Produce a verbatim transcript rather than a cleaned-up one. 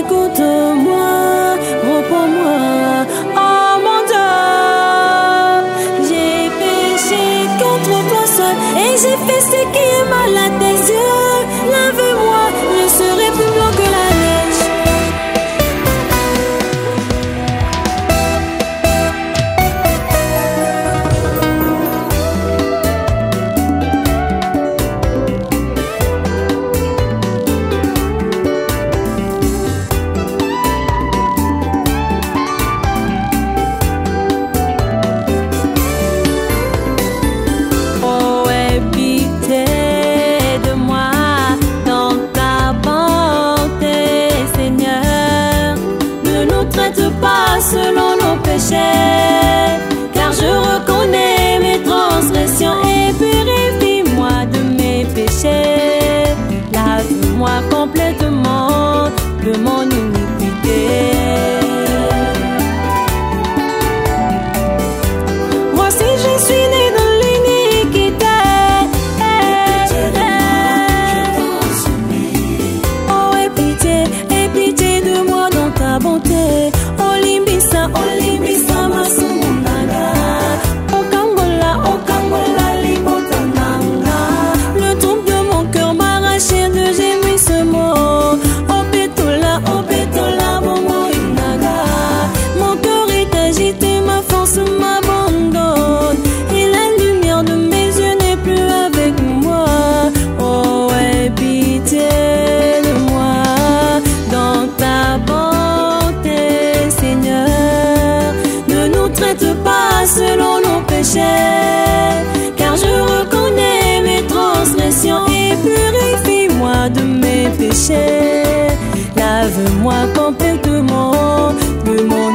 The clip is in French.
écoute-moi, reprends-moi. Oh mon Dieu, j'ai péché contre toi seul et j'ai fait ce qui est mal à tes yeux. Lave-moi, je serai plus blanc que la neige. Selon nos péchés, car je reconnais mes transgressions et purifie-moi de mes péchés. Lave-moi complètement de mon iniquité. Voici, je suis né dans l'iniquité. Oh, aie pitié, aie pitié de moi dans ta bonté. Olimbisa masumunanga, okangola, okangola libotananga. Le trompe de mon cœur m'arrachait de gémissements. Opetola, opetola, bongo inaga. Mon cœur est agité, ma force m'abandonne. Et la lumière de mes yeux n'est plus avec moi. Oh, aie pitié de moi dans ta bonté, Seigneur. Traite pas selon nos péchés, car je reconnais mes transgressions et purifie-moi de mes péchés. Lave-moi complètement de mon